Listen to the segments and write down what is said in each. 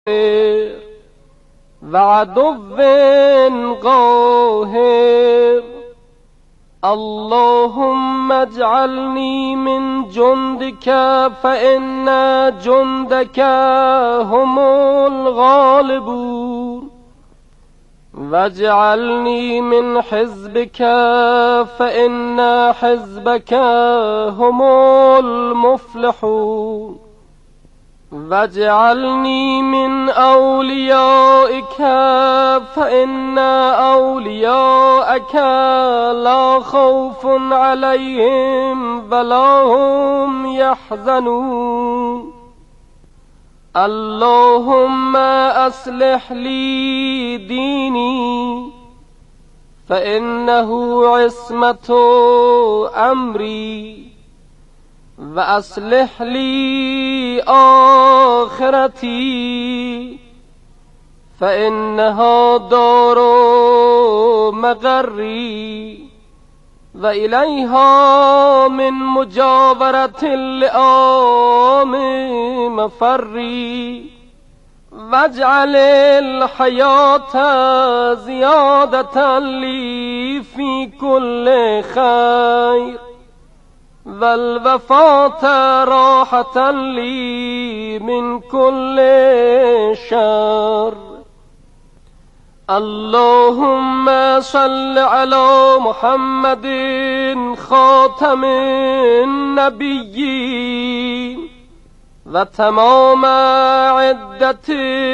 و عدو قاهر. اللهم اجعلني من جندك فإن جندك هم الغالبون، واجعلني من حزبك فإن حزبك هم المفلحون، واجعلني من أوليائك فإن أولياءك لا خوف عليهم ولا هم يحزنون. اللهم أصلح لي ديني فإنه عصمة أمري، وأصلح لي آخرتي فإنها دار مقري، وإليها من مجاورة اللئام مفري. واجعل الحياة زيادة لي في كل خير، والوفاة راحة لي من كل شر. اللهم صل على محمد خاتم النبيين وتمام عدة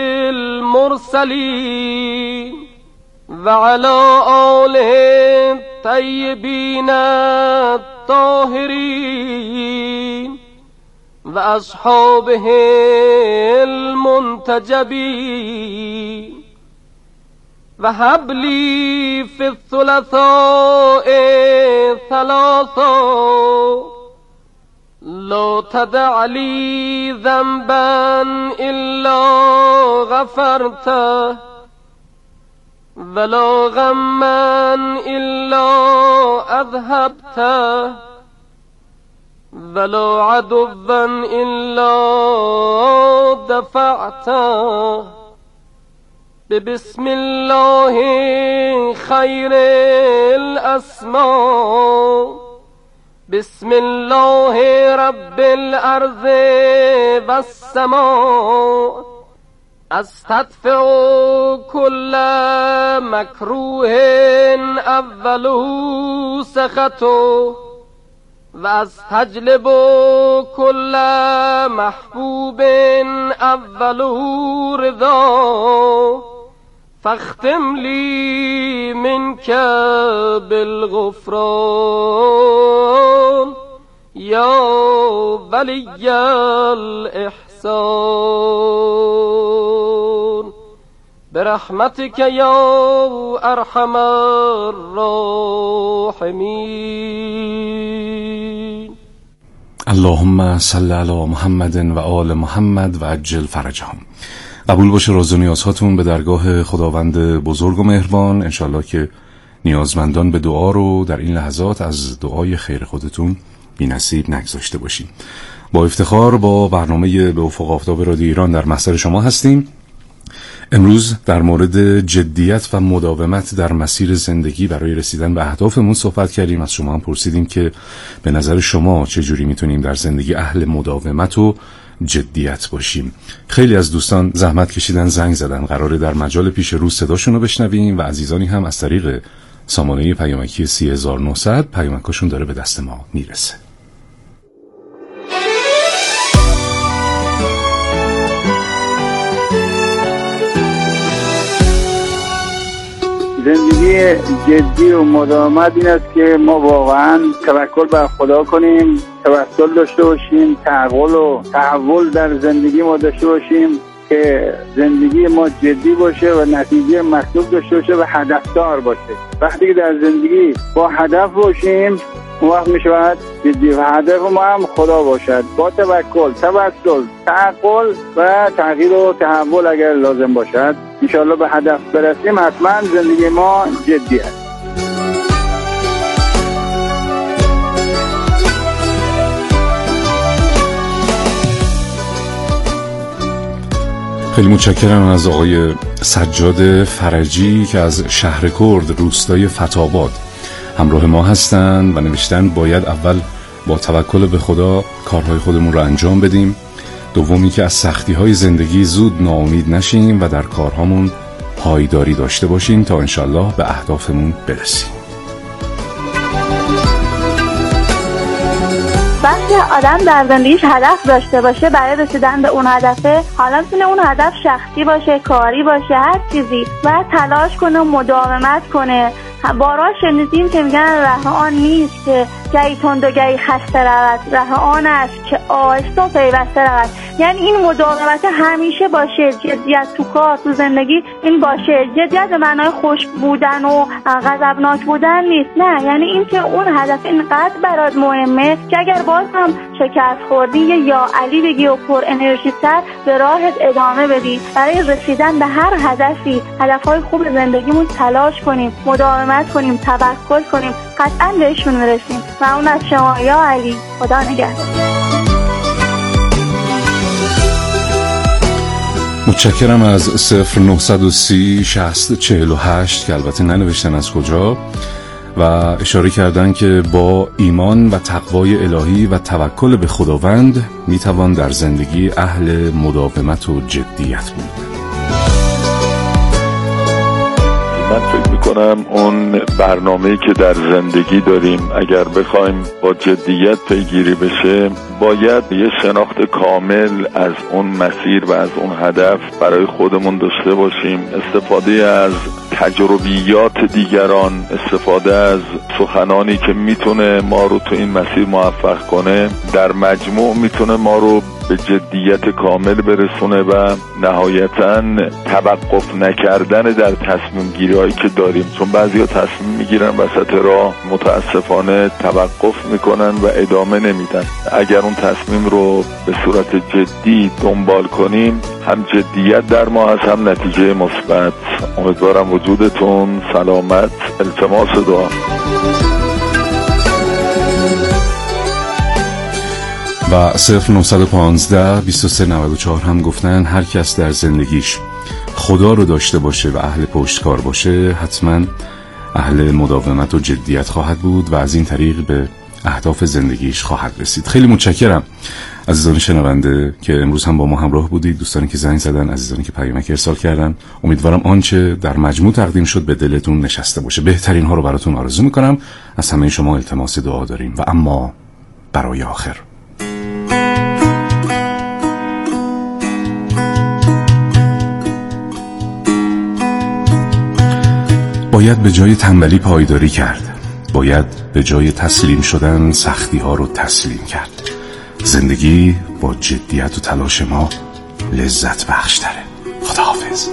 المرسلين، وعلى آله الطيبين الطاهرين وأصحابه المنتجبين. وهب لي في الثلاثاء ثلاثا، لا تدع لي ذنبا إلا غفرته، ولا غما إلا أذهبته، ولا عدوا إلا دفعته. بسم الله خير الأسماء، بسم الله رب الأرض والسماء، أستدفع كل مكروه أوله سخطه، واستجلب كل محبوب أوله رضاه. فاختم لي منك بالغفران يا ولي الإحسان، برحمتك يا أرحم الراحمين. اللهم صل علی محمد و آل محمد و عجل فرجهم. قبول باشه راز و نیازهاتون به درگاه خداوند بزرگ و مهربان. انشالله که نیازمندان به دعا رو در این لحظات از دعای خیر خودتون بی نصیب نگذاشته باشیم. با افتخار با برنامه به افق آفتاب رادیو ایران در محضر شما هستیم. امروز در مورد جدیت و مداومت در مسیر زندگی برای رسیدن به اهدافمون صحبت کردیم. از شما هم پرسیدیم که به نظر شما چجوری میتونیم در زندگی اهل مداومت و جدیت باشیم. خیلی از دوستان زحمت کشیدن، زنگ زدن، قراره در مجال پیش رو صداشون رو بشنویم و عزیزانی هم از طریق سامانه پیامکی 3900 پیامکاشون داره به دست ما میرسه. زندگی جدی و مداومت این است که ما واقعا توکل بر خدا کنیم، توسل داشته باشیم، تعقل و تحول در زندگی ما داشته باشیم که زندگی ما جدی باشه و نتیجه مطلوب داشته باشه و هدفدار باشه. وقتی که در زندگی با هدف باشیم اون وقت میشود جدی و هدف ما هم خدا باشد، با توکل، توسل، تعقل و تغییر و تحول اگر لازم باشد انشاءالله به هدف برسیم. حتما زندگی ما جدی است. خیلی متشکرم از آقای سجاد فرجی که از شهر کرد روستای فتاباد همراه ما هستند و نوشتن باید اول با توکل به خدا کارهای خودمون رو انجام بدیم، دومی که از سختی‌های زندگی زود ناامید نشیم و در کارهامون پایداری داشته باشیم تا انشالله به اهدافمون برسیم. وقتی آدم در زندگیش هدف داشته باشه برای رسیدن به اون هدفه، حالا میتونه اون هدف شخصی باشه، کاری باشه، هر چیزی، باید تلاش کنه و مداومت کنه. بارها شنیدیم که میگن ره آن نیست که گهی تند و گهی خسته رود، ره آن است که آهسته و پیوسته رود. یعنی این مداومت همیشه باشه، جدیت تو کار، تو زندگی این باشه. جدیت به معنای خوش بودن و غضبناک بودن نیست، نه، یعنی این که اون هدف اینقدر برات مهمه که اگر باز هم شکست خوردی یا علی بگی و پر انرژی تر به راهت ادامه بدی. برای رسیدن به هر هدفی، هدفهای خوب زندگیمون تلاش کنیم، مداومت کنیم، توکل کنیم، قطعا بهشون میرسیم. ممنون از شما یا علی. خدا نگهدار. متشکرم از 0930 60 48 که البته ننوشتن از کجا و اشاره کردن که با ایمان و تقوای الهی و توکل به خداوند میتوان در زندگی اهل مداومت و جدیت بود. من فکر میکنم اون برنامه‌ای که در زندگی داریم اگر بخوایم با جدیت پیگیری بشه، باید یه شناخت کامل از اون مسیر و از اون هدف برای خودمون داشته باشیم. استفاده از تجربیات دیگران، استفاده از سخنانی که میتونه ما رو تو این مسیر موفق کنه، در مجموع میتونه ما رو به جدیت کامل برسونه و نهایتاً توقف نکردن در تصمیم گیری هایی که داریم. چون بعضی ها تصمیم میگیرن وسط راه، متاسفانه توقف میکنن و ادامه نمیدن. اگر اون تصمیم رو به صورت جدی دنبال کنیم، هم جدیت در ما هست، هم نتیجه مثبت. امیدوارم وجودتون سلامت. التماس دعا. و 0915 2394 هم گفتن هر کس در زندگیش خدا رو داشته باشه و اهل پشتکار باشه، حتما اهل مداومت و جدیت خواهد بود و از این طریق به اهداف زندگیش خواهد رسید. خیلی متشکرم عزیزان شنونده که امروز هم با ما همراه بودید، دوستانی که زنگ زدن، عزیزانی که پیامک ارسال کردن. امیدوارم آنچه در مجموع تقدیم شد به دلتون نشسته باشه. بهترین ها رو براتون آرزو میکنم. از همه شما التماس دعا داریم. و اما برای آخر، باید به جای تنبلی پایداری کرد، باید به جای تسلیم شدن سختی ها رو تسلیم کرد. زندگی با جدیت و تلاش ما لذت بخش تره. خداحافظ.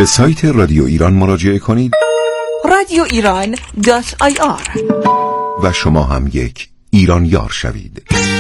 به سایت رادیو ایران مراجعه کنید radioiran.ir و شما هم یک ایران یار شوید.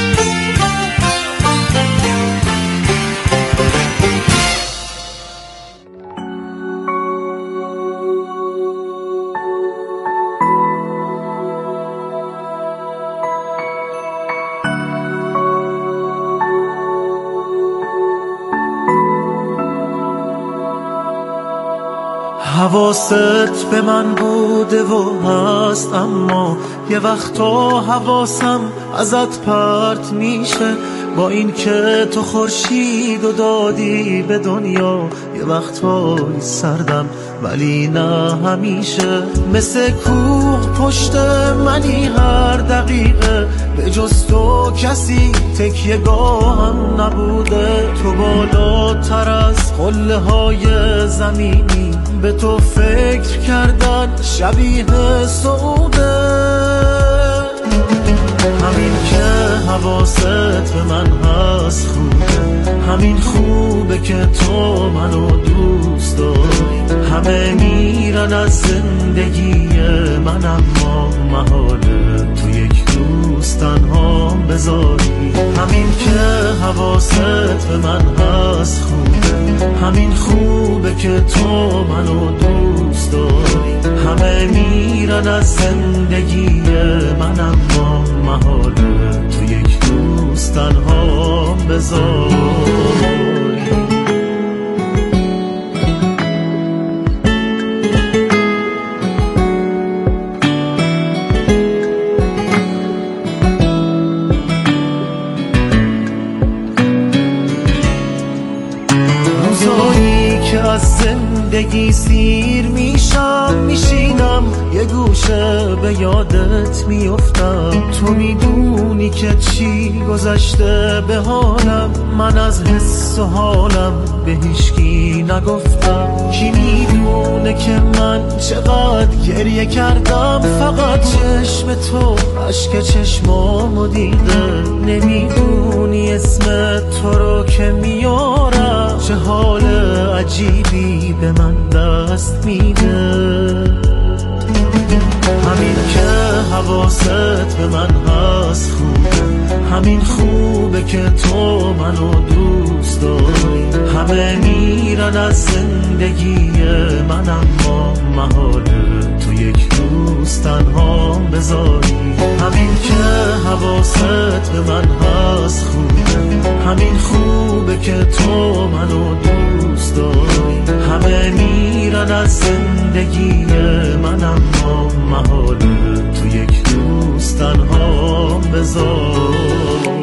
حواست به من بوده و هست، اما یه وقتا حواسم ازت پرت میشه. با این که تو خورشید و دادی به دنیا، یه وقتایی سردم ولی نه همیشه. مثل کوه پشت منی هر دقیقه، به جز تو کسی تکیه گاهم نبوده. تو بالاتر از قله های زمینی، به تو فکر کردن شبیه سعوده. همین که حواست به من هست خوبه، همین خوبه که تو منو دوست داری. همه میرن از زندگی من، اما محاله تو یک روز تنها بذاری. همین که حواست به من هست خوبه، همین خوبه که تو منو دوست داری. همه میرن از زندگی من، اما محاله تو یک روز تنها بذاری. از زندگی سیر میشم، میشینم یه گوشه به یادت میافتم. تو میدونی که چی گذشته به حالم، من از حس و حالم به هیچکی نگفتم. کی میدونه که من چقدر گریه کردم، فقط چشم تو اشک چشمامو دیده. نمیدونی اسم تو رو که میارم، چه حال عجیبی به من دست میده. همین که حواست به من هست خوبه، همین خوبه که تو منو دوست داری. همه میرن از زندگی من، اما محاله تو یک روز تنها بذاری. همین که حواست به من هست خوبه، همین خوبه که تو منو دوست داری. همه میرن از زندگی من، اما محاله تو یک روز تنها بذاری.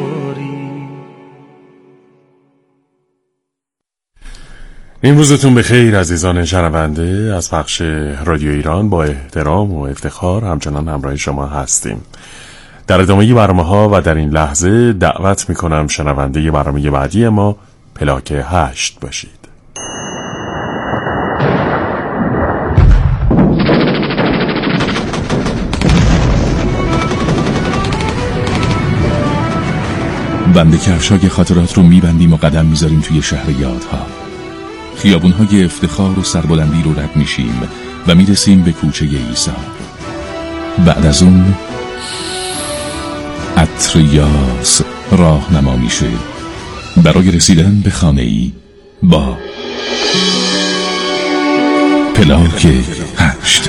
این روزتون بخیر عزیزان شنونده. از پخش رادیو ایران با احترام و افتخار همچنان همراه شما هستیم. در ادامه برنامه‌ها و در این لحظه دعوت می‌کنم شنونده برنامه بعدی ما پلاک 8 باشید. بند کفشای خاطرات رو میبندیم و قدم میذاریم توی شهر یادها. خیابونهای افتخار و سربلندی رو رد میشیم و میرسیم به کوچه عیسی. بعد از اون عطر یاس راهنما میشه برای رسیدن به خانه‌ای با پلاک 8.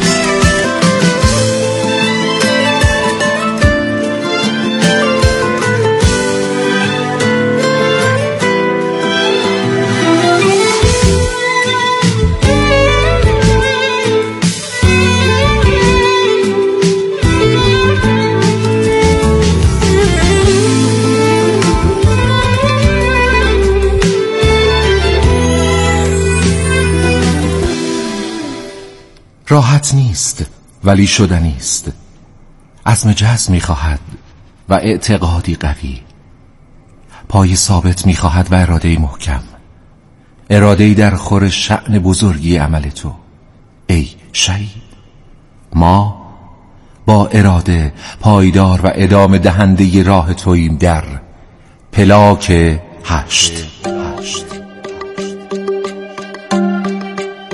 راحت نیست ولی شدنی است. عزم جزم می‌خواهد و اعتقادی قوی، پای ثابت می‌خواهد و اراده محکم، اراده‌ای در خور شأن بزرگی عمل تو ای شهید. ما با اراده پایدار و ادامه دهنده راه توییم در پلاک 8.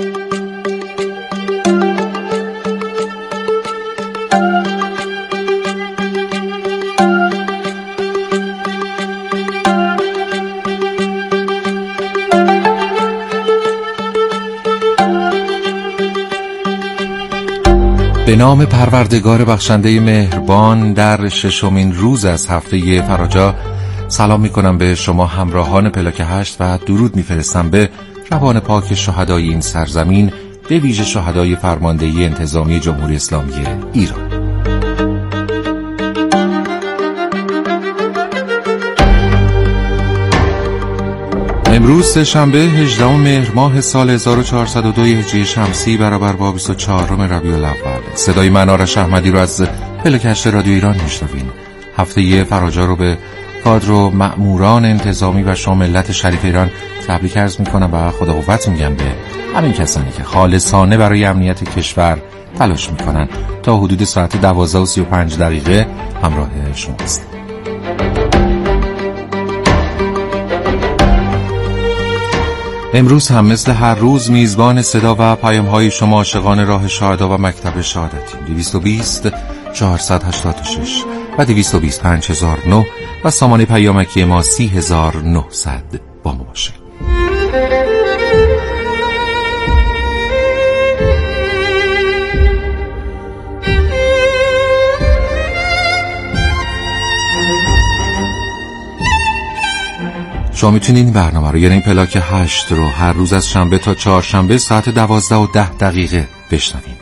به نام پروردگار بخشنده مهربان، در ششمین روز از هفته فراجا سلام می کنم به شما همراهان پلاک 8 و درود می فرستم به روان پاک شهدای این سرزمین، به ویژه شهدای فرماندهی انتظامی جمهوری اسلامی ایران. امروز شنبه 18 مهر ماه سال 1402 هجری شمسی برابر با 24 ربیع الاول. صدای من آرش احمدی رو از پلاک 8 رادیو ایران میشنوین. هفته فراجا رو به کادر و مأموران انتظامی و شما ملت شریف ایران تبریک عرض میکنم و خدا قوت میگم به همین کسانی که خالصانه برای امنیت کشور تلاش میکنن. تا حدود ساعت 12:35 همراه شما هستم. امروز هم مثل هر روز میزبان صدا و پیام‌های شما عاشقان راه شهدا و مکتب شهادتیم. 220 486 و 220 5009 و سامانه پیامکی ما 30900 با ما باشه. شما میتونید این برنامه رو، یعنی این پلاک 8 رو، هر روز از شنبه تا چهارشنبه ساعت 12:10 بشنوید.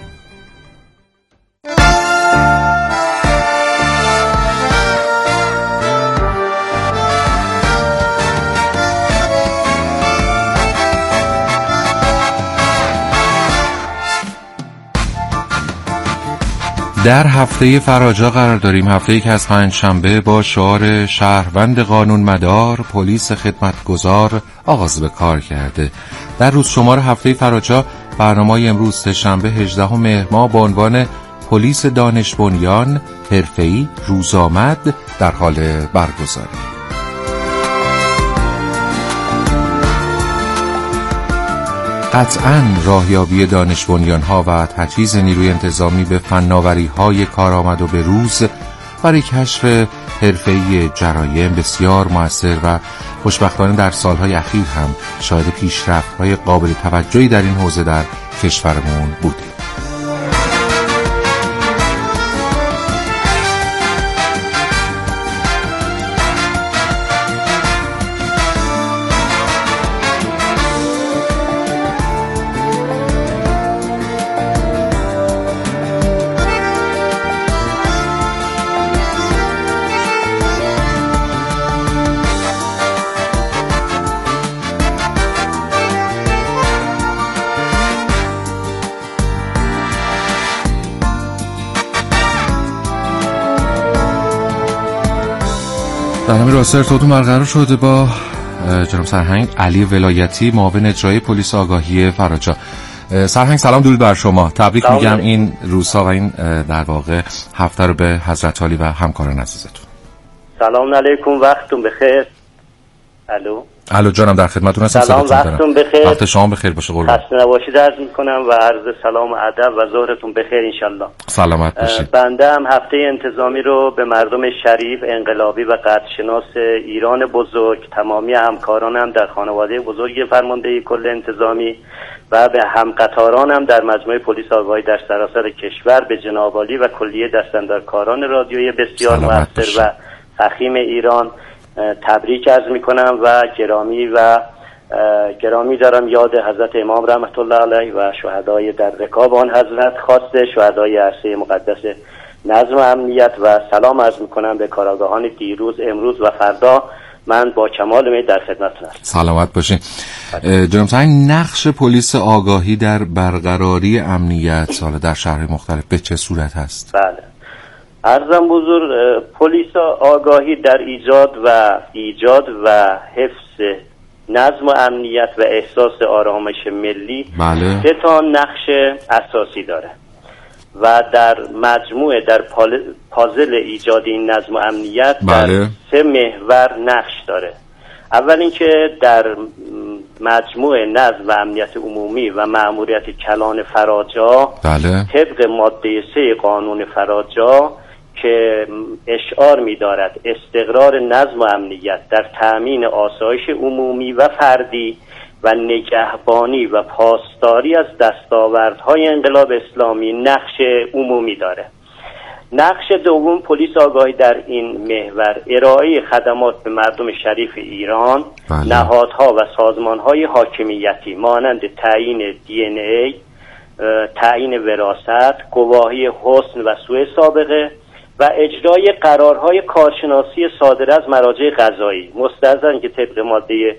در هفته فراجا قرار داریم، هفته‌ای که از پنجشنبه با شعار شهروند قانون مدار، پلیس خدمتگزار آغاز به کار کرده. در روز شمار هفته فراجا برنامه امروز سه‌شنبه 18 مهر ماه با عنوان پلیس دانش بنیان حرفه‌ای روزآمد در حال برگزاری. قطعاً راهیابی دانش بنیان‌ها و تجهیز نیروی انتظامی به فناوری‌های کارآمد و به روز برای کشف حرفه‌ای جرایم بسیار مؤثر و خوشبختانه در سالهای اخیر هم شاهد پیشرفت‌های قابل توجهی در این حوزه در کشورمون بودیم. در همین راسته ارتباطمون برقرار شده با جناب سرهنگ علی ولایتی، معاون اجرایی پلیس آگاهی فراجا. سرهنگ سلام، درود بر شما. تبریک میگم این روزها و این در واقع هفته رو به حضرت عالی و همکاران عزیزتون. سلام علیکم، وقتتون بخیر. الو جانم، در خدمتتون هستم. سلام، وقتتون بخیر. وقت شما بخیر باشه قربان. خسته نباشید عرض میکنم و عرض سلام و ادب و ظهرتون بخیر انشالله. سلامت باشید. بنده هم هفته انتظامی رو به مردم شریف، انقلابی و قدرشناس ایران بزرگ، تمامی همکارانم در خانواده بزرگ فرماندهی کل انتظامی و به همقطارانم در مجموعه پلیس آگاهی در سراسر کشور، به جناب عالی و کلیه دستاندرکاران رادیویی بسیار مؤثر و فخیم ایران تبریک عرض میکنم و گرامی دارم یاد حضرت امام رحمت الله علیه و شهدای در رکاب آن حضرت، خاصه شهدای عرصه مقدس نظم و امنیت، و سلام عرض میکنم به کارآگاهان دیروز، امروز و فردا. من با کمال امید در خدمتتون هستم. سلامت باشین. جناب سرهنگ، نقش پلیس آگاهی در برقراری امنیت حالا در شهرهای مختلف به چه صورت هست؟ بله، عرضم بزرگ، پلیس آگاهی در ایجاد و حفظ نظم و امنیت و احساس آرامش ملی بله. 3 تا نقش اساسی داره و در مجموعه در پازل ایجاد این نظم و امنیت بله. در 3 محور نقش داره. اول اینکه در مجموعه نظم و امنیت عمومی و مأموریت کلان فراجا بله. طبق ماده 3 قانون فراجا که اشعار می‌دارد استقرار نظم و امنیت در تأمین آسایش عمومی و فردی و نگهبانی و پاسداری از دستاوردهای انقلاب اسلامی نقش عمومی داره. نقش دوم پلیس آگاهی در این محور ارائه خدمات به مردم شریف ایران، نهادها و سازمانهای حاکمیتی مانند تعیین DNA، تعیین وراثت، گواهی حسن و سوء سابقه و اجرای قرارهای کارشناسی صادره از مراجع قضایی مستحضرن که طبق ماده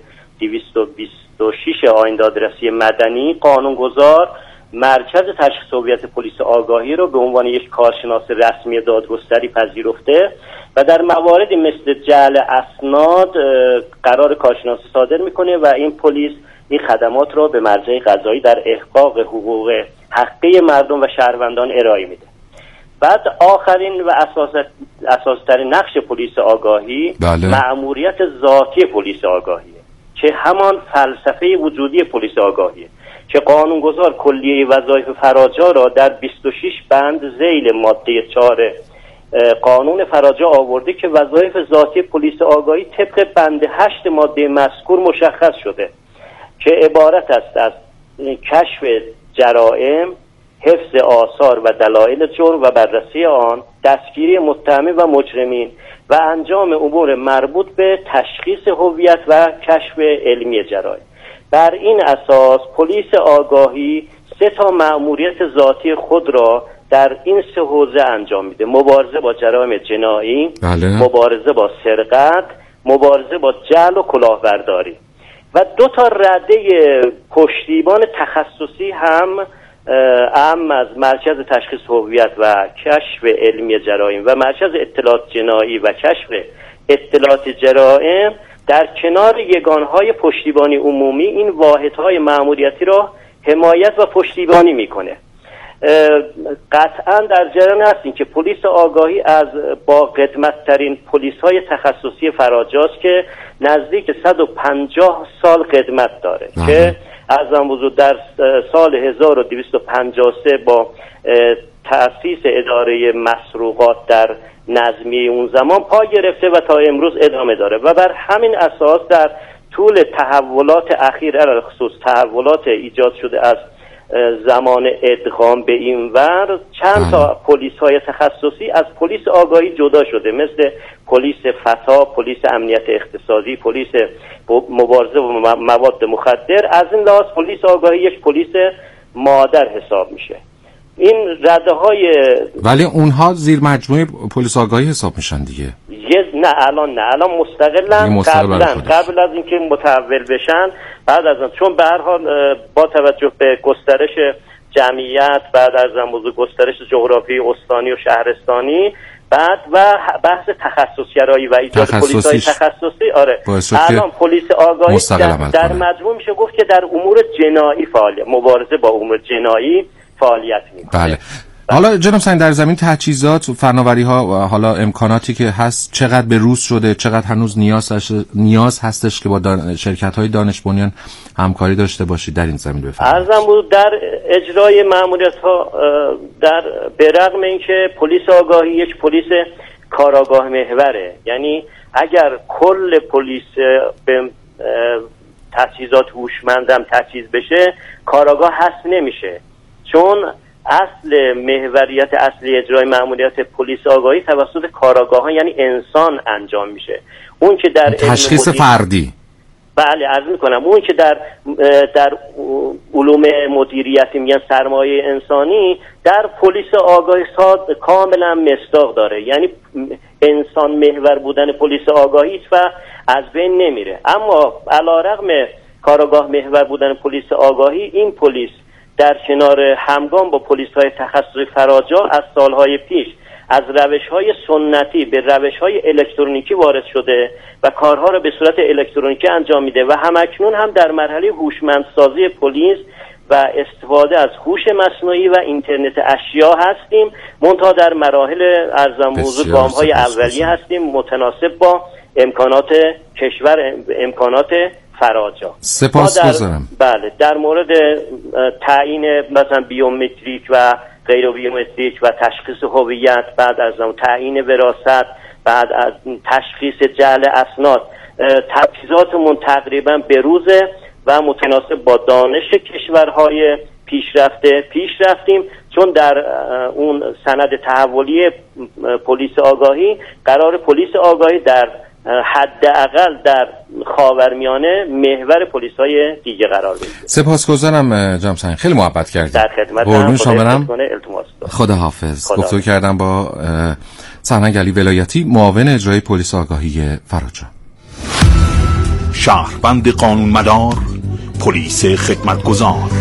226 آیین دادرسی مدنی قانونگذار مرکز تشخیص هویت پلیس آگاهی رو به عنوان یک کارشناس رسمی دادگستری پذیرفته و در مواردی مثل جعل اسناد قرار کارشناسی صادر میکنه و این پلیس این خدمات رو به مرجع قضایی در احقاق حقوق حقی مردم و شهروندان ارائه میده. بعد آخرین و اساس‌ترین نقش پلیس آگاهی مأموریت ذاتی پلیس آگاهیه که همان فلسفه وجودی پلیس آگاهیه که قانونگذار کلیه وظایف فراجا را در 26 بند ذیل ماده 4 قانون فراجا آورده که وظایف ذاتی پلیس آگاهی طبق بند 8 ماده مذکور مشخص شده که عبارت است از کشف جرائم، حفظ آثار و دلایل جرم و بررسی آن، دستگیری متهمین و مجرمین و انجام امور مربوط به تشخیص هویت و کشف علمی جرایم. بر این اساس پلیس آگاهی 3 مأموریت ذاتی خود را در این 3 حوزه انجام میده: مبارزه با جرایم جنایی، مبارزه با سرقت، مبارزه با جعل و کلاهبرداری. و 2 رده پشتیبان تخصصی هم از مرکز تشخیص هویت و کشف علمی جرایم و مرکز اطلاعات جنایی و کشف اطلاعات جرایم در کنار یگانهای پشتیبانی عمومی این واحدهای مأموریتی را حمایت و پشتیبانی میکنه. قطعا در جریان هستیم که پلیس آگاهی از با قدمت‌ترین پلیس‌های تخصصی فراجاست که نزدیک 150 سال قدمت داره که ارزم حضور در سال 1253 با تأسیس اداره مسروقات در نظمیه اون زمان پای گرفته و تا امروز ادامه داره و بر همین اساس در طول تحولات اخیر علاوه خصوص تحولات ایجاد شده از زمان ادغام به این ور چند تا پلیس های تخصصی از پلیس آگاهی جدا شده، مثل پلیس فتا، پلیس امنیت اقتصادی، پلیس مبارزه با مواد مخدر. از این لحاظ پلیس آگاهی یک پلیس مادر حساب میشه. این رده های ولی اونها زیر مجموعه پلیس آگاهی حساب میشن دیگه. نه الان مستقلن. قبل از اینکه متحول بشن، بعد از اون چون به هر حال با توجه به گسترش جمعیت، بعد از اون گسترش جغرافی استانی و شهرستانی، بعد و بحث تخصصگرایی و ایجاد پلیس‌های تخصصی، الان پلیس آگاهی در مجموع میشه گفت که در امور جنایی مبارزه با امور جنایی فعالیت میکنه. بله. حالا جناب سعید در زمین تجهیزات، فناوری‌ها و حالا امکاناتی که هست چقدر به روز شده، چقدر هنوز نیاز هستش که با شرکت‌های دانش بنیان همکاری داشته باشید در این زمین بفرمایید. عرضم بود در اجرای مأموریت‌ها به رغم اینکه پلیس آگاهی یک پلیس کاراگاه محوره، یعنی اگر کل پلیس به تجهیزات هوشمندم تجهیز بشه کاراگاه هست نمیشه، چون اصل محوریت اصلی اجرای مأموریت پلیس آگاهی توسط کاراگاهان یعنی انسان انجام میشه. اون که در تشخیص فردی، بله عرض میکنم، اون که در علوم مدیریتی میگن سرمایه انسانی، در پلیس آگاهی کاملا مصداق داره، یعنی انسان محور بودن پلیس آگاهی و از بین نمیره. اما علیرغم کاراگاه محور بودن پلیس آگاهی، این پلیس در کنار همگام با پلیس‌های تخصصی فراجا از سالهای پیش از روش‌های سنتی به روش‌های الکترونیکی وارد شده و کارها را به صورت الکترونیکی انجام میده و همکنون هم در مرحله هوشمندسازی پلیس و استفاده از هوش مصنوعی و اینترنت اشیا هستیم. منتها در مراحل ارزم حضور گام‌های اولیه هستیم متناسب با امکانات کشور، امکانات فراجا. سپاسگزارم. بله، در مورد تعیین مثلا بیومتریک و غیر بیومتریک و تشخیص هویت، بعد از تعیین وراثت، بعد از تشخیص جعل اسناد، تجهیزاتمون تقریبا به روزه و متناسب با دانش کشورهای پیشرفته پیش رفتیم، چون در اون سند تحولی پلیس آگاهی قرار پلیس آگاهی در حداقل در خاورمیانه محور پلیس‌های دیگه قرار بگیره. سپاسگزارم جناب سنگ، خیلی محبت کردید. در خدمتم. خدا حافظ. گفتگو کردم با سرهنگ علی ولایتی، معاون اجرایی پلیس آگاهی فراجان. شهروند قانون مدار، پلیس خدمتگزار.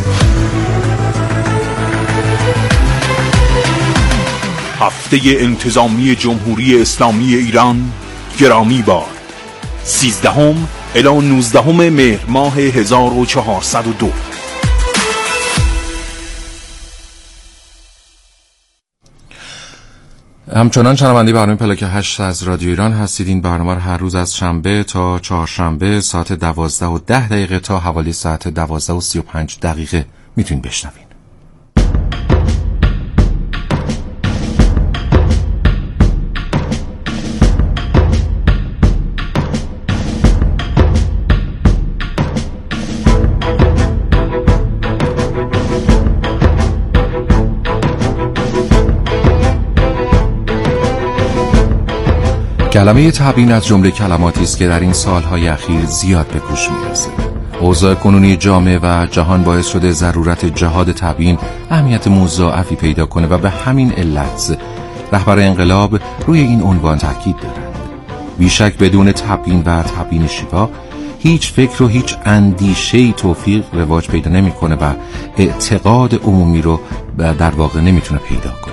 هفته انتظامی جمهوری اسلامی ایران گرامی باد، 13 الی 19 مهر ماه 1402. همچنان شنونده برنامه پلاک 8 از رادیو ایران هستید. این برنامه رو هر روز از شنبه تا چهارشنبه ساعت 12:10 تا حوالی ساعت 12:35 میتونید بشنوید. کلمه تبیین از جمله کلماتی است که در این سالهای اخیر زیاد به گوش می‌رسد. اوضاع کنونی جامعه و جهان باعث شده ضرورت جهاد تبیین اهمیت مضاعفی پیدا کنه و به همین علت رهبر انقلاب روی این عنوان تاکید دارند. بیشک بدون تبیین و تبیین شیوا هیچ فکر و هیچ اندیشه‌ای توفیق رواج پیدا نمی‌کنه و اعتقاد عمومی رو در واقع نمیتونه پیدا کنه.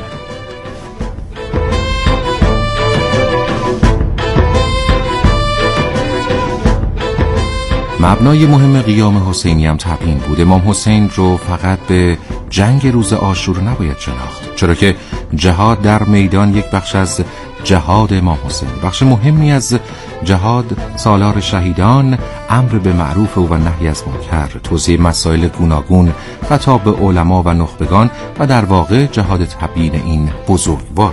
مبنای مهم قیام حسینی هم تبیین بود. امام حسین رو فقط به جنگ روز عاشور نباید شناخت، چرا که جهاد در میدان یک بخش از جهاد امام حسین، بخش مهمی از جهاد سالار شهیدان، امر به معروف و نهی از منکر، توزیع مسائل گوناگون خطاب به علما و نخبگان و در واقع جهاد تبیین این بزرگوار.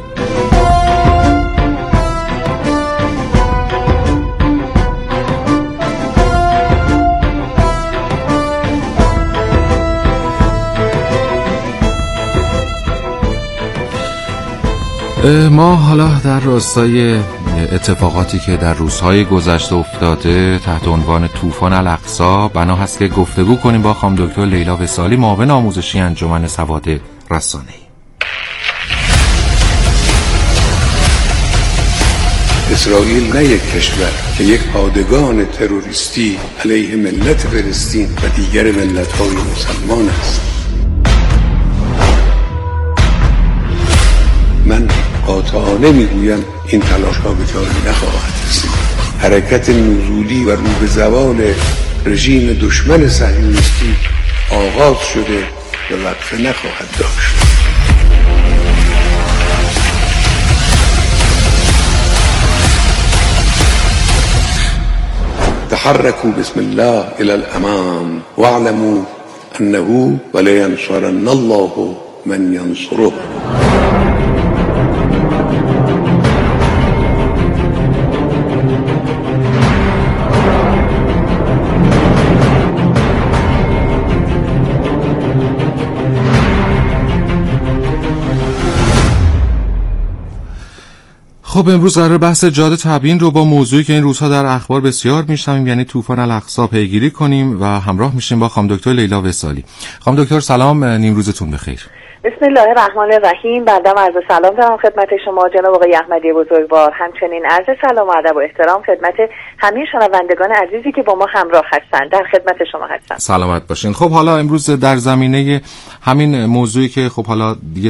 ما حالا در راستای اتفاقاتی که در روزهای گذشته افتاده تحت عنوان طوفان الاقصی بنا هست که گفتگو کنیم با خانم دکتر لیلا وصالی، معاون آموزشی انجمن سواد رسانه‌ای. اسرائیل نه یک کشور که یک پادگان تروریستی علیه ملت فلسطین و دیگر ملت‌های مسلمان است. من قاطعانه میگویم این تلاش ها به جایی نخواهد رسید. حرکت نزولی و رو به زوال رژیم دشمن صهیونیستی آغاز شده و وقفه نخواهد داشت. تحركوا بسم الله الى الامام واعلموا انه ولينصرن الله من ينصره. خب امروز قرار بحث جهاد تبیین رو با موضوعی که این روزها در اخبار بسیار میشنویم، یعنی طوفان الاقصی، پیگیری کنیم و همراه میشیم با خانم دکتر لیلا وصالی. خانم دکتر سلام، نیم روزتون بخیر. بسم الله الرحمن الرحیم. بنده عرض سلام دارم خدمت شما جناب آقای احمدی بزرگوار، همچنین عرض سلام و ادب و احترام خدمت همه شنوندگان عزیزی که با ما همراه هستند. در خدمت شما هستم. سلامت باشین. خب حالا امروز در زمینه همین موضوعی که خب حالا دیگه